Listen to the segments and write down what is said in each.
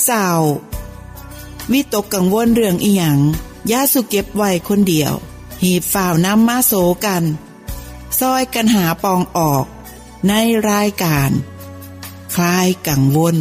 เศร้าวิตกกังวลเรื่องอีหยังอย่าสุเก็บไว้คนเดียวหีบฝ่าวนำมาโสกันซอยกันหาปองออกในรายการคลายกังวล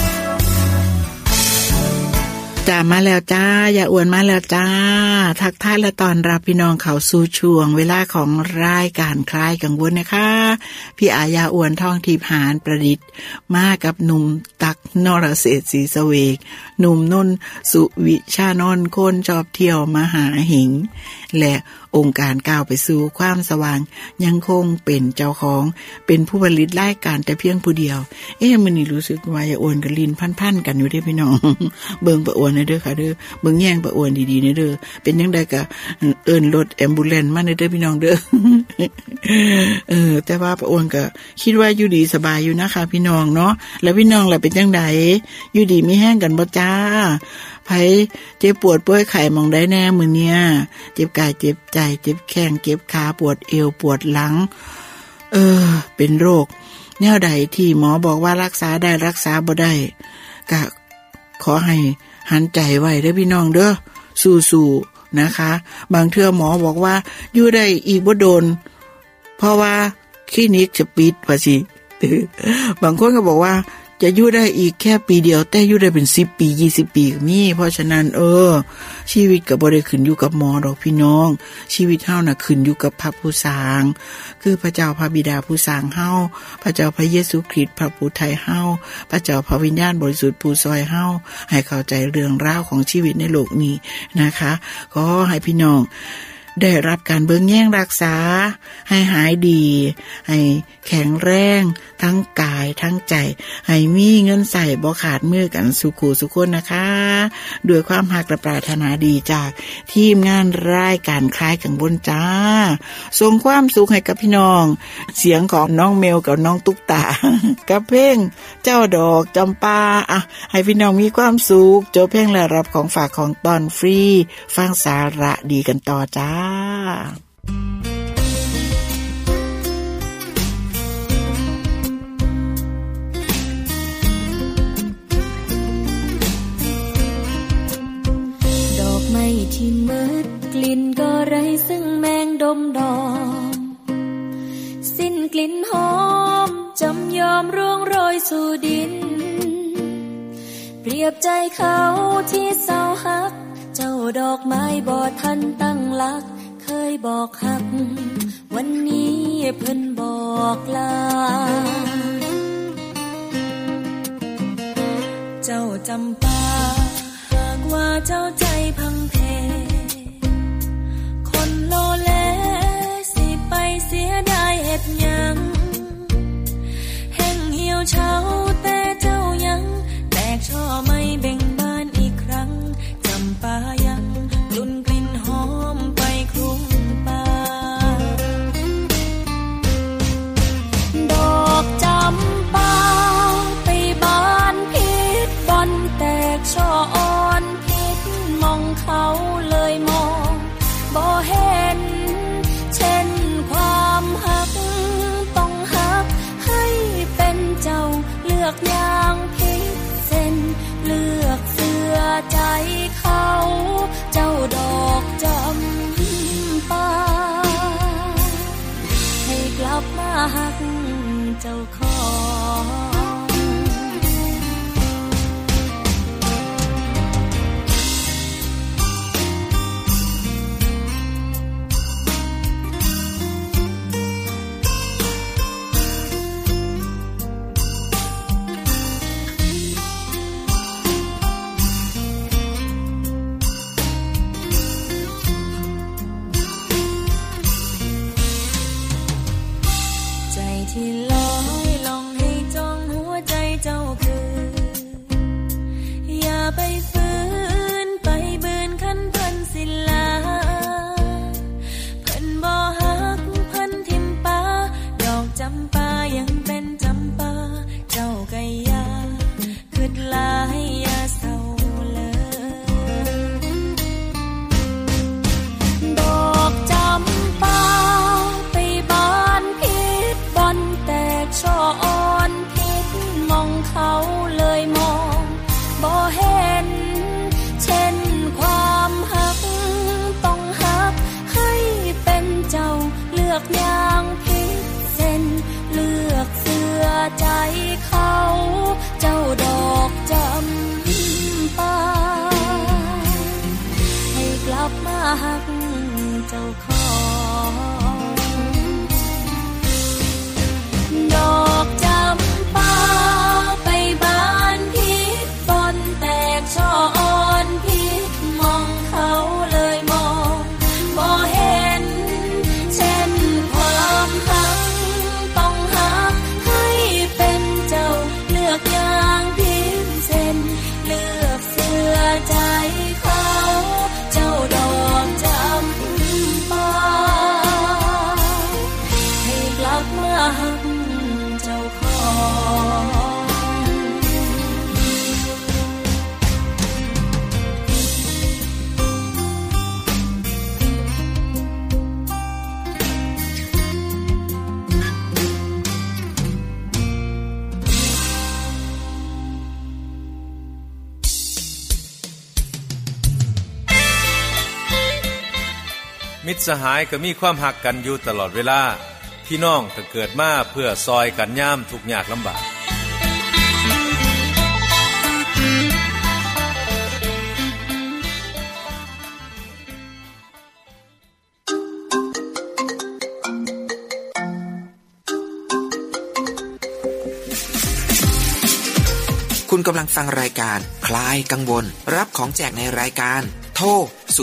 จ้ามาแล้วจ้าอย่าอ้วนมาแล้วจ้าทักทายและต้อนรับพี่น้องเข้าสู่ช่วงเวลาของรายการคลายกังวลนะคะพี่อายาอ้วนท่องทิพย์หานประดิษฐ์มากับหนุ่มตักนรเศรษฐ์ศรีเสวกหนุ่มนนท์สุวิชานนท์คนชอบเที่ยวมหาหิงและองค์การก้าวไปสู่ความสว่างยังคงเป็นเจ้าของเป็นผู้ผลิตรายการแต่เพียงผู้เดียวมื้อนี้รู้สึกว่าอย่าอ้วนกับลิ้นพันๆกันอยู่เด้พี่น้องเบิ่งประอ้วนเด้อค่ะเด้อเบิ่งแย่งประอ้วนดีๆเด้อเป็นจังได๋ก็เอิ้นรถแอมบูเลนซ์มาเด้อพี่น้องเด้อแต่ว่าประอ้วนก็คิดว่าอยู่ดีสบายอยู่นะคะพี่น้องเนาะแล้วพี่น้องล่ะเป็นจังได๋อยู่ดีมีแห้งกันบ่จ้าไผเจ็บปวดป่วยไข้มองได้แน่มื้อเนี้ยเจ็บกายเจ็บใจเจ็บแข้งเจ็บขาปวดเอวปวดหลังเป็นโรคแนวใดที่หมอบอกว่ารักษาได้รักษาบ่ได้ก็ขอให้หันใจไว้เด้อพี่น้องเด้อสู้ๆนะคะบางเทื่อหมอบอกว่าอยู่ได้อีกบ่โดนเพราะว่าคลินิกจะปิดว่าสิบางคนก็บอกว่าจะอยู่ได้อีกแค่ปีเดียวแต่อยู่ได้เป็น10ปี20ปีก็มีเพราะฉะนั้นชีวิตก็บ่ได้ขึ้นอยู่กับหมอดอกพี่น้องชีวิตเฮาน่ะขึ้นอยู่กับพระผู้สร้างคือพระเจ้าพระบิดาผู้สร้างเฮาพระเจ้าพระเยซูคริสต์พระผู้ไถ่เฮาพระเจ้าพระวิญญาณบริสุทธิ์ผู้ซอยเฮาให้เข้าใจเรื่องราวของชีวิตในโลกนี้นะคะขอให้พี่น้องได้รับการเบิ่งแย่งรักษาให้หายดีให้แข็งแรงทั้งกายทั้งใจให้มีเงินใส่บ่ขาดมือกันสุขุสุขคนนะคะด้วยความรักและปรารถนาดีจากทีมงานรายการคลายกังวลจ้าส่งความสุขให้กับพี่น้องเสียงของน้องเมลกับน้องตุ๊กตากับเพลงเจ้าดอกจำปาให้พี่น้องมีความสุขจบเพลงแล้วรับของฝากของตอนฟรีฟังสาระดีกันต่อจ้าดอกไม้ที่มืดกลิ่นก็ไร้ซึ่งแมงดมดอมสิ้นกลิ่นหอมจำยอมร่วงโรยสู่ดินเปรียบใจเขาที่เศร้าฮักเจ้าดอกไม้บ่ทันตั้งหลักเคยบอกฮักวันนี้เพิ่นบอกลาเจ้าจำปาหากว่าเจ้าใจพังเพคนโลเลสิไปเสียดายเฮ็ดหยังแห้งเหี่ยวเฉาแต่เจ้ายังแตกช่อไม่เบ่งบานอีกครั้งจำปายังลุ่นกลิ่นหอมไปคลุ้งป่าดอกจำปาไปบานพิษบอนแตกช่ออ่อนพิษมองเขาเลยมองบ่เห็นเช่นความหักต้องหักให้เป็นเจ้าเลือกอย่างพิเศษเลือกเสื้อใจเขาเจ้าดอกจำปาให้กลับมาหักเจ้าของที่ลอยลองหักเจ้าของดอกจำปาไปบานพิษบนแตกช่ออ่อนพิษมองเขาเลยมองบ่เห็นเช่นความหักต้องหักให้เป็นเจ้าเลือกอย่างพิเศษเลือกเสื้อใจเขาเจ้าดอกจำปาให้กลับมาหักเจ้าของมิตรสหายก็มีความหักกันอยู่ตลอดเวลาพี่น้องก็เกิดมาเพื่อซอยกันยามทุกข์ยากลำบากคุณกำลังฟังรายการคลายกังวลรับของแจกในรายการโทร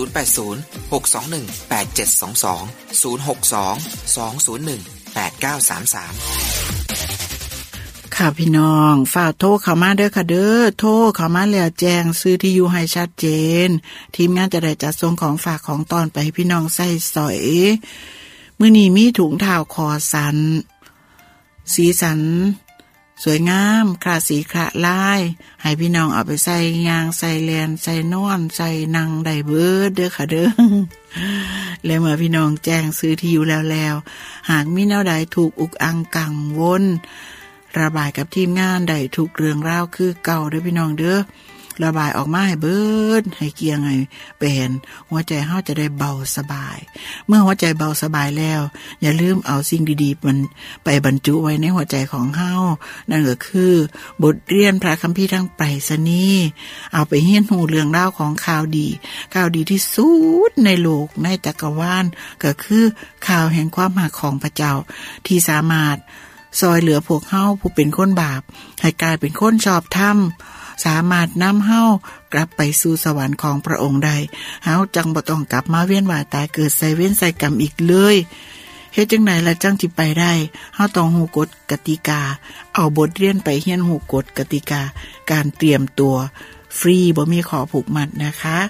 0806218722 062-201-8933 ค่ะพี่น้องฝากโทรเข้ามาเด้อค่ะเด้อโทรเข้ามาแล้วแจ้งซื้อที่อยู่ให้ชัดเจนทีมงานจะได้จัดส่งของฝากของตอนไปให้พี่น้องใส่สอยมื้อนี้มีถุงเท้าคอสันสีสันสวยงามคลาสีคละลายให้พี่น้องเอาไปใส่ยางใส่แลนใส่นอนใส่นังได้เบิดเด้อค่ะเด้อแล้วเมื่อพี่น้องแจ้งซื้อที่อยู่แล้วหากมีแนวใดถูกอุกอังกังวลระบายกับทีมงานได้ทุกเรื่องราวคือเก่าเด้อพี่น้องเด้อระบายออกมาให้เบิดให้เกลียงให้เป็นหัวใจเฮาจะได้เบาสบายเมื่อหัวใจเบาสบายแล้วอย่าลืมเอาสิ่งดีๆมันไปบรรจุไว้ในหัวใจของเฮานั่นก็คือบทเรียนพระคัมภีร์ทางไปรษณีย์เอาไปเรียนรู้เรื่องราวของข่าวดีที่สุดในโลกในจักรวาลก็คือข่าวแห่งความรักของพระเจ้าที่สามารถซอยเหลือพวกเฮาผู้เป็นคนบาปให้กลายเป็นคนชอบธรรมสามารถนำเฮากลับไปสู่สวรรค์ของพระองค์ได้เฮาจังบ่ต้องกลับมาเวียนว่ายตายเกิดใส่เวรใส่กรรมอีกเลยเฮ็ดจังไหนล่ะจังสิไปได้เฮาต้องรู้กฎกติกาเอาบทเรียนไปเรียนรู้กฎกติกาการเตรียมตัวฟรีบ่มีขอผูกมัดนะคะ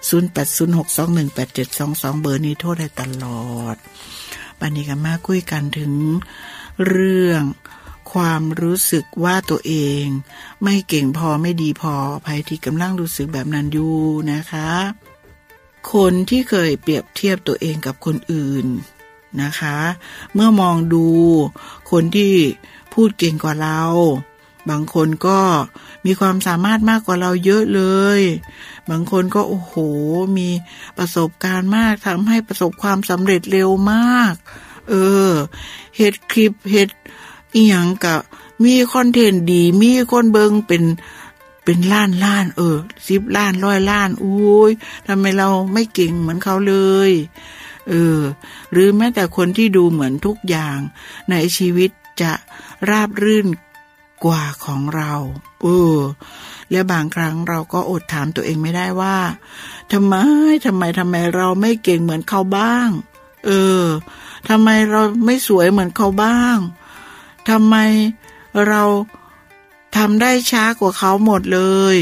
0806218722เบอร์นี้โทรได้ตลอดบัดนี้ก็มาคุยกันถึงเรื่องความรู้สึกว่าตัวเองไม่เก่งพอไม่ดีพอภัยที่กำลังรู้สึกแบบนั้นอยู่นะคะคนที่เคยเปรียบเทียบตัวเองกับคนอื่นนะคะเมื่อมองดูคนที่พูดเก่งกว่าเราบางคนก็มีความสามารถมากกว่าเราเยอะเลยบางคนก็โอ้โหมีประสบการณ์มากทำให้ประสบความสำเร็จเร็วมากเฮ็ดคลิปเฮ็ดอีหยังก็มีคอนเทนต์ดีมีคนเบิ่งเป็นล้าน10ล้าน100ล้านอุ้ยทำไมเราไม่เก่งเหมือนเขาเลยหรือแม้แต่คนที่ดูเหมือนทุกอย่างในชีวิตจะราบรื่นกว่าของเราและบางครั้งเราก็อดถามตัวเองไม่ได้ว่าทำไมเราไม่เก่งเหมือนเขาบ้างทำไมเราไม่สวยเหมือนเขาบ้างทำไมเราทำได้ช้ากว่าเขาหมดเลย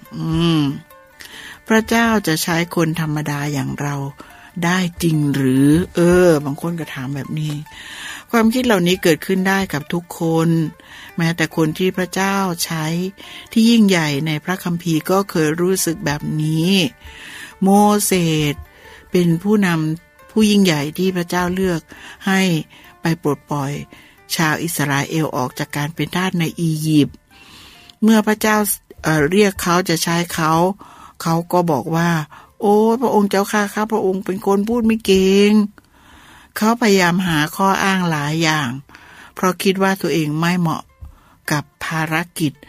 พระเจ้าจะใช้คนธรรมดาอย่างเราได้จริงหรือบางคนก็ถามแบบนี้ความคิดเหล่านี้เกิดขึ้นได้กับทุกคนแม้แต่คนที่พระเจ้าใช้ที่ยิ่งใหญ่ในพระคัมภีร์ก็เคยรู้สึกแบบนี้โมเสสเป็นผู้นำผู้ยิ่งใหญ่ที่พระเจ้าเลือกให้ไปปลดปล่อยชาวอิสราเอลออกจากการเป็นทาสในอียิปต์เมื่อพระเจ้าเรียกเขาจะใช้เขาก็บอกว่าโอ้พระองค์เจ้าข้าครับพระองค์เป็นคนพูดไม่เก่งเขาพยายามหาข้ออ้างหลายอย่างเพราะคิดว่าตัวเองไม่เหมาะกับภารกิจ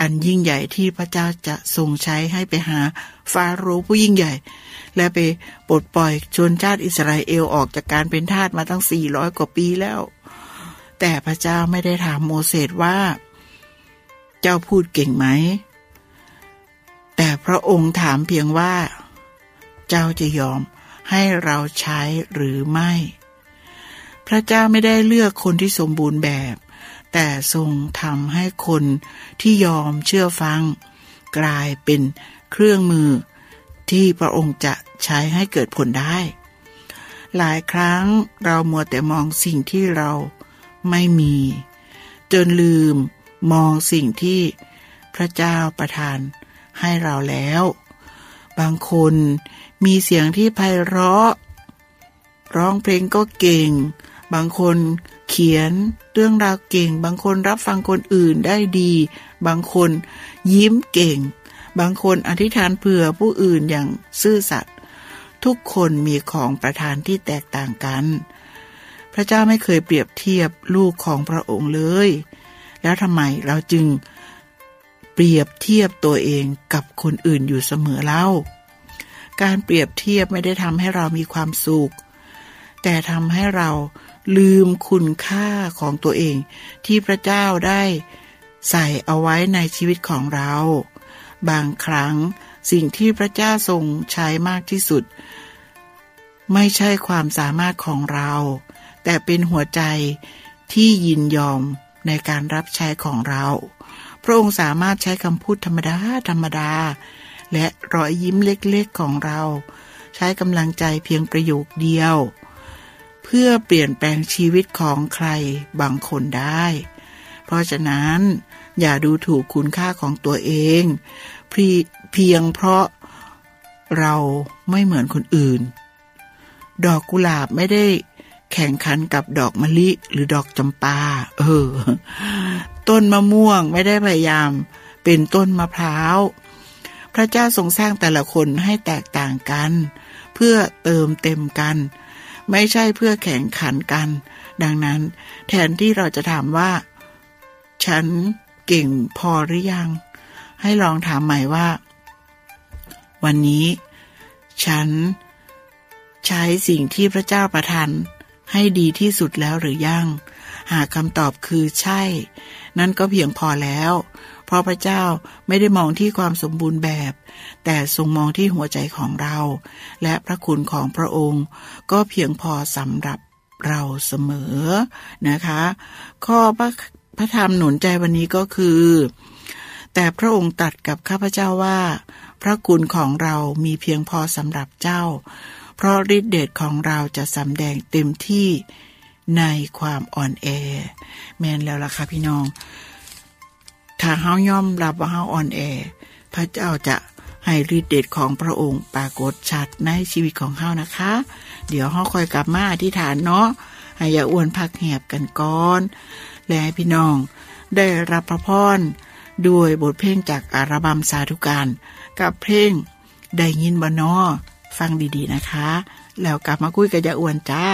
อันยิ่งใหญ่ที่พระเจ้าจะทรงใช้ให้ไปหาฟาโรห์ผู้ยิ่งใหญ่และไปปลดปล่อยชนชาติอิสราเอลออกจากการเป็นทาสมาตั้ง400กว่าปีแล้วแต่พระเจ้าไม่ได้ถามโมเสสว่าเจ้าพูดเก่งไหมแต่พระองค์ถามเพียงว่าเจ้าจะยอมให้เราใช้หรือไม่พระเจ้าไม่ได้เลือกคนที่สมบูรณ์แบบแต่ทรงทำให้คนที่ยอมเชื่อฟังกลายเป็นเครื่องมือที่พระองค์จะใช้ให้เกิดผลได้หลายครั้งเรามัวแต่มองสิ่งที่เราไม่มีจนลืมมองสิ่งที่พระเจ้าประทานให้เราแล้วบางคนมีเสียงที่ไพเราะร้องเพลงก็เก่งบางคนเขียนเรื่องราวเก่งบางคนรับฟังคนอื่นได้ดีบางคนยิ้มเก่งบางคนอธิษฐานเผื่อผู้อื่นอย่างซื่อสัตย์ทุกคนมีของประทานที่แตกต่างกันพระเจ้าไม่เคยเปรียบเทียบลูกของพระองค์เลยแล้วทำไมเราจึงเปรียบเทียบตัวเองกับคนอื่นอยู่เสมอเล่าการเปรียบเทียบไม่ได้ทำให้เรามีความสุขแต่ทำให้เราลืมคุณค่าของตัวเองที่พระเจ้าได้ใส่เอาไว้ในชีวิตของเราบางครั้งสิ่งที่พระเจ้าทรงใช้มากที่สุดไม่ใช่ความสามารถของเราแต่เป็นหัวใจที่ยินยอมในการรับใช้ของเราพระองค์สามารถใช้คำพูดธรรมดาและรอยยิ้มเล็กๆของเราใช้กำลังใจเพียงประโยคเดียวเพื่อเปลี่ยนแปลงชีวิตของใครบางคนได้เพราะฉะนั้นอย่าดูถูกคุณค่าของตัวเองเพียงเพราะเราไม่เหมือนคนอื่นดอกกุหลาบไม่ได้แข่งขันกับดอกมะลิหรือดอกจำปาต้นมะม่วงไม่ได้พยายามเป็นต้นมะพร้าวพระเจ้าทรงสร้างแต่ละคนให้แตกต่างกันเพื่อเติมเต็มกันไม่ใช่เพื่อแข่งขันกันดังนั้นแทนที่เราจะถามว่าฉันเก่งพอหรือยังให้ลองถามใหม่ว่าวันนี้ฉันใช้สิ่งที่พระเจ้าประทานให้ดีที่สุดแล้วหรือยังหากคำตอบคือใช่นั่นก็เพียงพอแล้วเพราะพระเจ้าไม่ได้มองที่ความสมบูรณ์แบบแต่ทรงมองที่หัวใจของเราและพระคุณของพระองค์ก็เพียงพอสำหรับเราเสมอนะคะข้อพระธรรมหนุนใจวันนี้ก็คือแต่พระองค์ตรัสกับข้าพเจ้าว่าพระคุณของเรามีเพียงพอสำหรับเจ้าเพราะฤทธิเดชของเราจะสำแดงเต็มที่ในความอ่อนแอแม่นแล้วล่ะค่ะพี่น้องถ้าเฮายอมรับว่าเฮาอ่อนแอพระเจ้าจะให้ฤทธิเดชของพระองค์ปรากฏชัดในชีวิตของเฮานะคะเดี๋ยวเฮาค่อยกลับมาอธิษฐานเนาะให้อย่าอ้วนพักแหบกันก่อนและให้พี่น้องได้รับพระพรด้วยบทเพลงจากอัลบั้มสาธุการกับเพลงได้ยินบ่น้อฟังดีๆนะคะแล้วกลับมาคุยกับอย่าอ้วนจ้า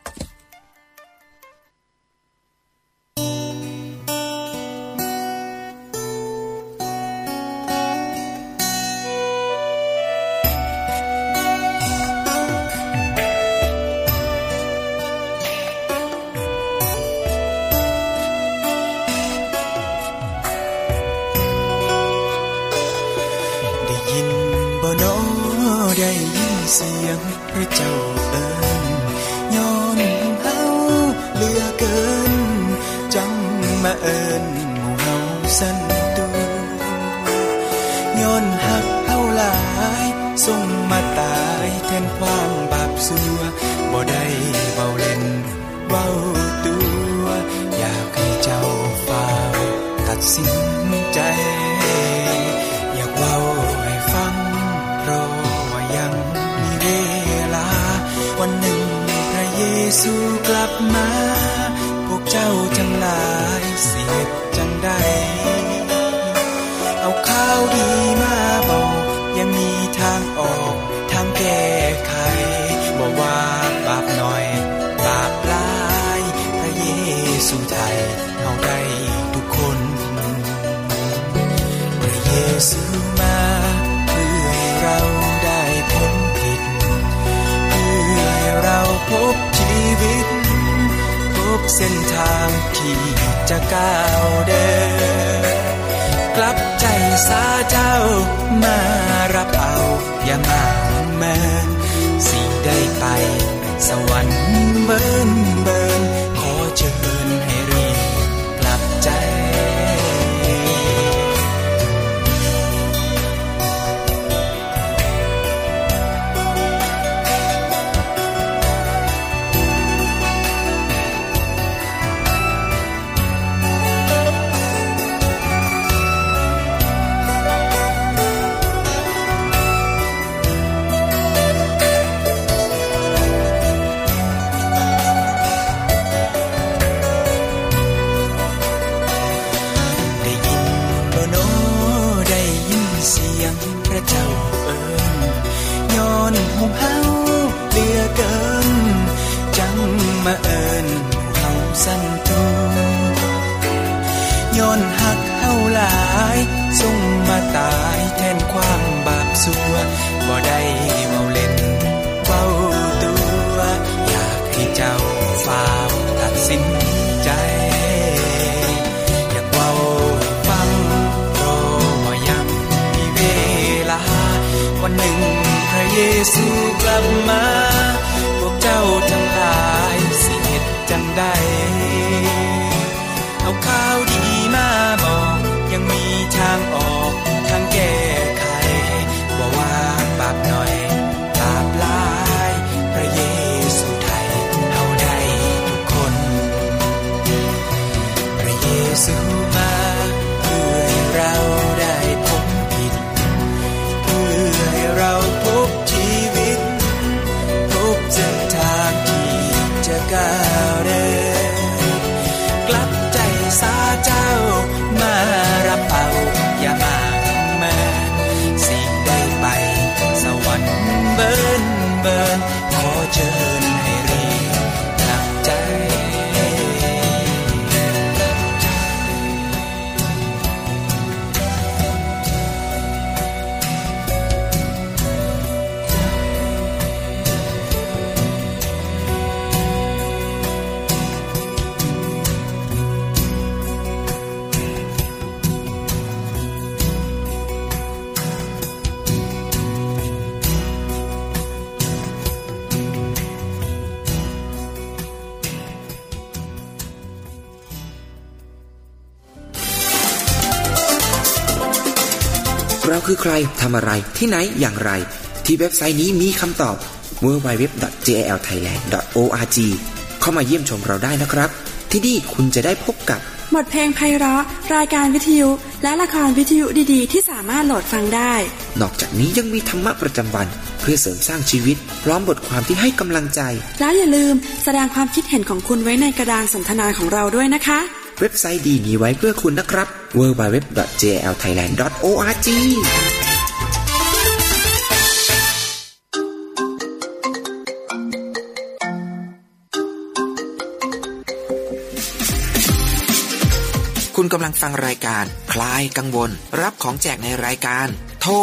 ได้ยินเสียงพระเจ้าเอิ้นย้อนเฮาเหลือเกินจังมาเอิ้นหมู่เฮาสั่นตูย้อนฮักเฮาหลายส่งมาตายแทนความบาปซัวบ่ได้เว้าเล่นเว้าตัวอยากให้เจ้าฟังตัดสินใจอยากเว้าให้ฟังเพราะยังมีเวลาวันหนึ่งพระเยซูกลับมาพวกเจ้าจังหลายสิเฮ็ดจังใดเอาข่าวดีมาบอกยังมีทางออกทางแก้ไขบ่ว่าบาปน้อยบาปหลายพระเยซูไทยเฮาได้ทุกคนเส้นทางที่จะก้าวเดินกลับใจสาเจ้ามารับเอาอย่ามาเมินสิได้ไปสวรรค์เบิ่นขอเชิญให้รีบกลับใจย้อนหักเฮาหลายส่งมาตายแทนความบาปสัวบ่ได้เว้าเล่นเว้าตัวอยากให้เจ้าฟ้าวตัดสินใจอยากเว้าฟังรอบ่ยังมีเวลาวันหนึ่งพระเยซูกลับมาพวกเจ้าทั้งหลายสิเฮ็ดจังได๋เอาข่าวดีมาบอกยังมีทางออกทางแก้ไขบ่ว่าบาปน้อยบาปหลายพระเยซูไทยเฮาได้ทุกคนพระเยซูมาเพื่อให้เราได้พบผิดเพื่อให้เราพบชีวิตพบเส้นทางที่จะก้าวเดินกลับใจสาเจ้ามารับเอาอย่ามาเมินสิ่งได้ไปสวรรค์เบิ่นขอเชิญให้รีบกลับใจเราคือใครทำอะไรที่ไหนอย่างไรที่เว็บไซต์นี้มีคำตอบ www.jalthailand.org เข้ามาเยี่ยมชมเราได้นะครับที่นี่คุณจะได้พบกับบทเพลงไพเราะรายการวิทยุและละครวิทยุดีๆที่สามารถโหลดฟังได้นอกจากนี้ยังมีธรรมะประจำวันเพื่อเสริมสร้างชีวิตพร้อมบทความที่ให้กำลังใจแล้วอย่าลืมแสดงความคิดเห็นของคุณไว้ในกระดานสนทนาของเราด้วยนะคะเว็บไซต์ดีมีไว้เพื่อคุณนะครับ www.jalthailand.org คุณกำลังฟังรายการคลายกังวลรับของแจกในรายการโทร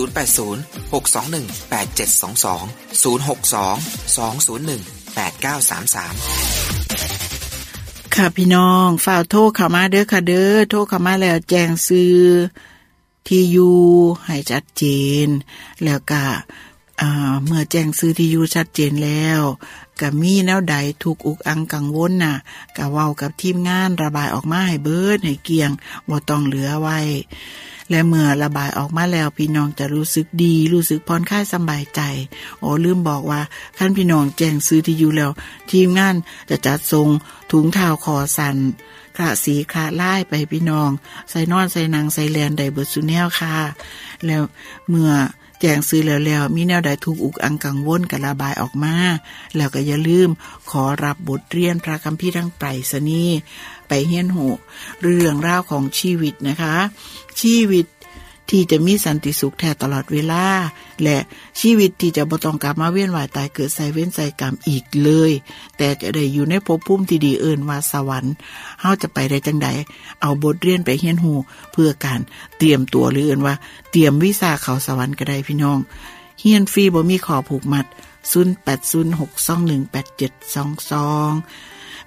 080 621 8722 062 201 8933 ค่ะพี่น้องฝากโทรเข้ามาเด้อค่ะเด้อโทรเข้ามาแล้วแจ้งชื่อที่อยู่ให้ชัดเจนแล้วก็เมื่อแจ้งชื่อที่อยู่ชัดเจนแล้วก็มีแนวใดถูกอุกอังกังวลน่ะก็เว้ากับทีมงานระบายออกมาให้เบิดให้เกลี้ยงบ่ต้องเหลือไว้และเมื่อระบายออกมาแล้วพี่น้องจะรู้สึกดีรู้สึกผ่อนคลายสบายใจลืมบอกว่าคันพี่น้องแจ้งซื้อที่อยู่แล้วทีมงานจะจัดส่งถุงเท้าคอสั่นคระสีคระลายไปพี่น้องใส่นอนใส่นางใส่แลนได้เบิดซุแนวค่ะแล้วเมื่อแจ้งซื้อแล้วมีแนวใดถูกอุกอังกังวลก็ระบายออกมาแล้วก็อย่าลืมขอรับบทเรียนพระคัมภีร์ทางไปรษณีย์ไปเรียนรู้เรื่องราวของชีวิตนะคะชีวิตที่จะมีสันติสุขแท้ตลอดเวลาและชีวิตที่จะบ่ต้องกลับมาเวียนว่ายตายเกิดใส่เว้นใส่กรรมอีกเลยแต่จะได้อยู่ในภพภูมิที่ดีเอิ้นว่าสวรรค์เฮาจะไปได้จังได๋เอาบทเรียนไปเรียนรู้เพื่อการเตรียมตัวหรือเอิ้นว่าเตรียมวีซ่าเข้าสวรรค์ก็ได้พี่น้องเรียนฟรีบ่มีข้อผูกมัด0806218722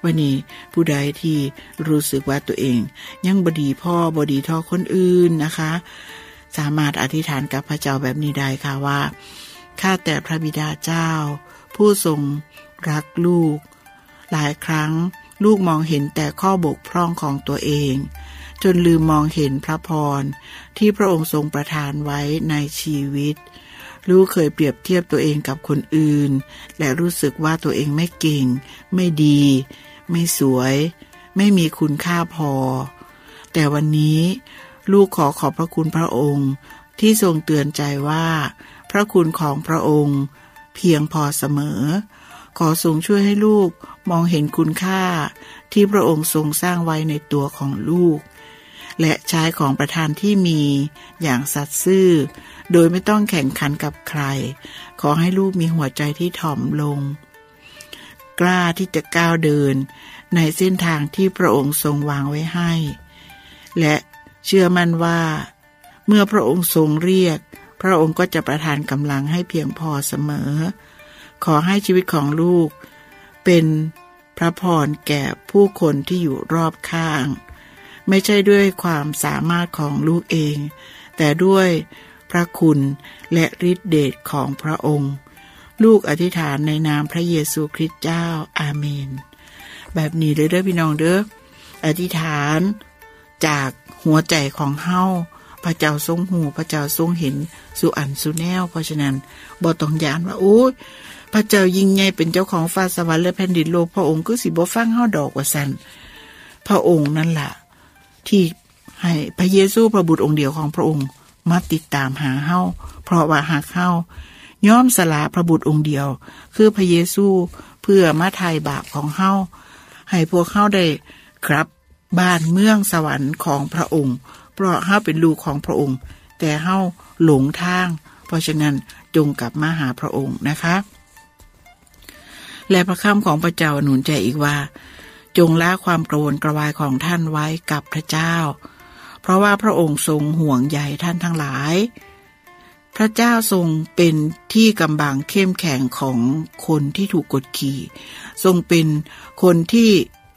วันนี้ผู้ใดที่รู้สึกว่าตัวเองยังบ่ดีพ่อบ่ดีเท่าคนอื่นนะคะสามารถอธิษฐานกับพระเจ้าแบบนี้ได้ค่ะว่าข้าแต่พระบิดาเจ้าผู้ทรงรักลูกหลายครั้งลูกมองเห็นแต่ข้อบกพร่องของตัวเองจนลืมมองเห็นพระพรที่พระองค์ทรงประทานไว้ในชีวิตลูกเคยเปรียบเทียบตัวเองกับคนอื่นและรู้สึกว่าตัวเองไม่เก่งไม่ดีไม่สวยไม่มีคุณค่าพอแต่วันนี้ลูกขอบพระคุณพระองค์ที่ทรงเตือนใจว่าพระคุณของพระองค์เพียงพอเสมอขอทรงช่วยให้ลูกมองเห็นคุณค่าที่พระองค์ทรงสร้างไว้ในตัวของลูกและใช้ของประทานที่มีอย่างสัตย์ซื่อโดยไม่ต้องแข่งขันกับใครขอให้ลูกมีหัวใจที่ถ่อมลงกล้าที่จะก้าวเดินในเส้นทางที่พระองค์ทรงวางไว้ให้และเชื่อมั่นว่าเมื่อพระองค์ทรงเรียกพระองค์ก็จะประทานกำลังให้เพียงพอเสมอขอให้ชีวิตของลูกเป็นพระพรแก่ผู้คนที่อยู่รอบข้างไม่ใช่ด้วยความสามารถของลูกเองแต่ด้วยพระคุณและฤทธิเดชของพระองค์ลูกอธิษฐานในนามพระเยซูคริสต์เจ้าอาเมนแบบนี้เลยเด้อพี่น้องเด้ออธิษฐานจากหัวใจของเฮาพระเจ้าทรงหูพระเจ้าทรงเห็นสุอันสุแนวเพราะฉะนั้นบ่ต้องย้านว่าโอ้ยพระเจ้ายิ่งใหญ่เป็นเจ้าของฟ้าสวรรค์และแผ่นดินโลกพระองค์คือสิบ่ฟังเฮาดอกว่าซั่นพระองค์นั่นล่ะที่ให้พระเยซูพระบุตรองค์เดียวของพระองค์มาติดตามหาเฮาเพราะว่าหากเฮายอมสละพระบุตรองค์เดียวคือพระเยซูเพื่อมาไถ่บาปของเฮาให้พวกเฮาได้กลับบ้านเมืองสวรรค์ของพระองค์เพราะเฮาเป็นลูกของพระองค์แต่เฮาหลงทางเพราะฉะนั้นจงกลับมาหาพระองค์นะคะและพระคำของพระเจ้าหนุนใจอีกว่าจงละความกระวนกระวายของท่านไว้กับพระเจ้าเพราะว่าพระองค์ทรงห่วงใยท่านทั้งหลายพระเจ้าทรงเป็นที่กำบังเข้มแข็งของคนที่ถูกกดขี่ทรงเป็นคนที่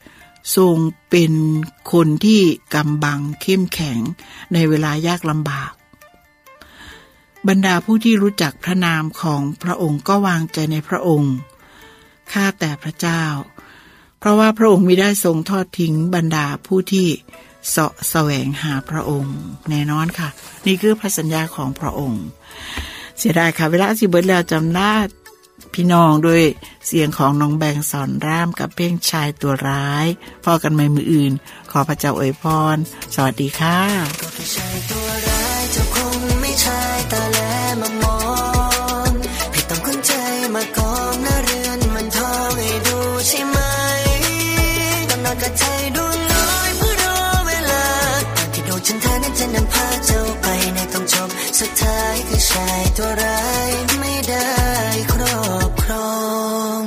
กำบังเข้มแข็งในเวลายากลำบากบรรดาผู้ที่รู้จักพระนามของพระองค์ก็วางใจในพระองค์ข้าแต่พระเจ้าเพราะว่าพระองค์มิได้ทรงทอดทิ้งบรรดาผู้ที่เสาะแสวงหาพระองค์แน่นอนค่ะนี่คือพระสัญญาของพระองค์เสียดายค่ะเวลาสิเบิดแล้วจำลาพี่น้องด้วยเสียงของน้องแบงสอนรามกับเพลงชายตัวร้ายพอกันใหม่มืออื่นขอพระเจ้าอวยพรสวัสดีค่ะก็แค่ชายตัวร้ายเจ้าคงไม่ใช่ตาแลมามองพี่ต้องคุ้นใจมากองหน้าเรือนมันทองให้ดูใช่ไหมต้องนอนกับใจดวงน้อยเพื่อรอเวลาตอนที่โดนฉันแท้นั้นจะนำพาเจ้าไปในต้องจบสุดท้ายคือชายตัวร้ายไม่ได้ครอบครอง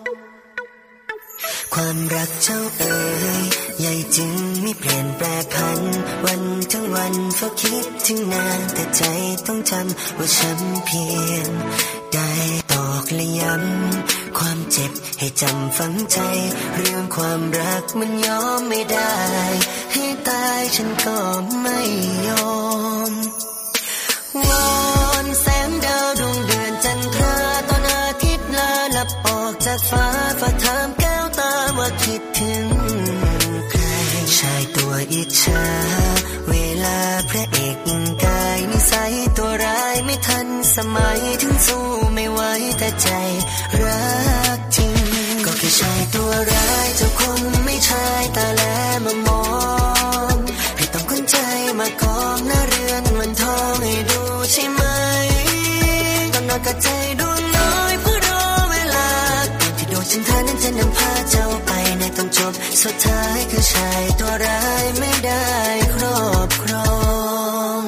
ความรักเจ้าเอ๋ยใหญ่จึงไม่เปลี่ยนแปรผันวันทั้งวันเฝ้าคิดถึงนานแต่ใจต้องจำว่าฉันเพียงได้ตอกและย้ำความเจ็บให้จำฝังใจเรื่องความรักมันยอมไม่ได้ให้ตายฉันก็ไม่ยอมวอนแสงดาวดวงเดือนจันทราตอนอาทิตย์ลาลับออกจากฟ้าฝากถามแก้วตาว่าคิดถึงใครชายตัวอิจฉาเวลาพระเอกยิงกายนิสัยตัวร้ายไม่ทันสมัยถึงสู้ไม่ไหวแต่ใจรักจริงก็แค่ชายตัวร้ายเจ้าคงไม่ใช่ตาแลมามองพี่ต้องคุ้นใจมากองหน้าเรือนมันทองให้ดูใช่ไหมต้องนอนกับใจดวงน้อยเพื่อรอเวลาตอนที่โดนฉันท่านั้นจะนำพาเจ้าไปในต้องจบสุดท้ายคือชายตัวร้ายไม่ได้ครอบครอง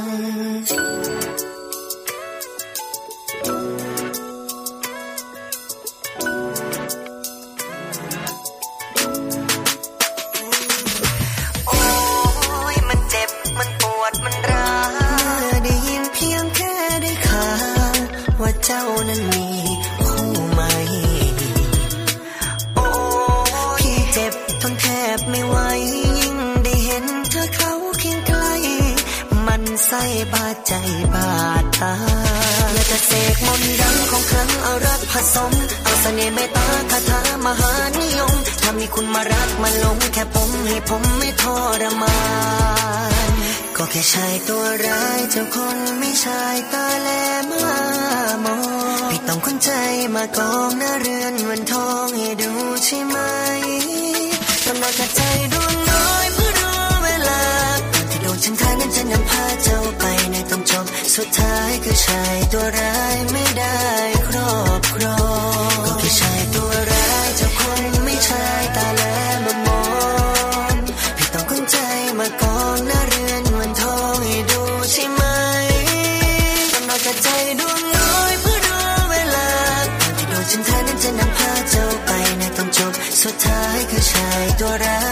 โอ้ยมันเจ็บมันปวดมันร้าวเมื่อได้ยินเพียงแค่ได้ข่าวว่าเจ้านั้นมีคู่ใหม่โอ้พี่เจ็บใส่บาดใจบาดตาและจะเสกมนต์ดำของครั้งเอารักผสมเอาเสน่ห์เมตตาคาถามหานิยมถ้ามีคุณมารักมาหลงแค่ผมให้ผมไม่ทรมานก็แค่ชายตัวร้ายเจ้าคนไม่ชายตาแหลมามองพี่ต้องคนใจมากองหน้าเรือนวันทองให้ดูใช่ไหมกำลังขัดใจดวงน้อยเพื่อรอเวลาที่โดนฉันทานั้นจะนำพาเจ้าไปในต้องจบสุดท้ายคือชายตัวร้ายไม่ได้ครอบครองก็แค่ชายตัวร้ายเจ้าคนไม่ชายตาแหลมมองพี่ต้องคนใจมากองหน้าเรือนวันทองให้ดูใช่ไหมกำลังขัดใจดวงน้อยเพื่อรอเวลาที่โดนฉันทานั้นจะนำพาเจ้าไปในต้องจบสุดท้ายคือชายตัวร้าย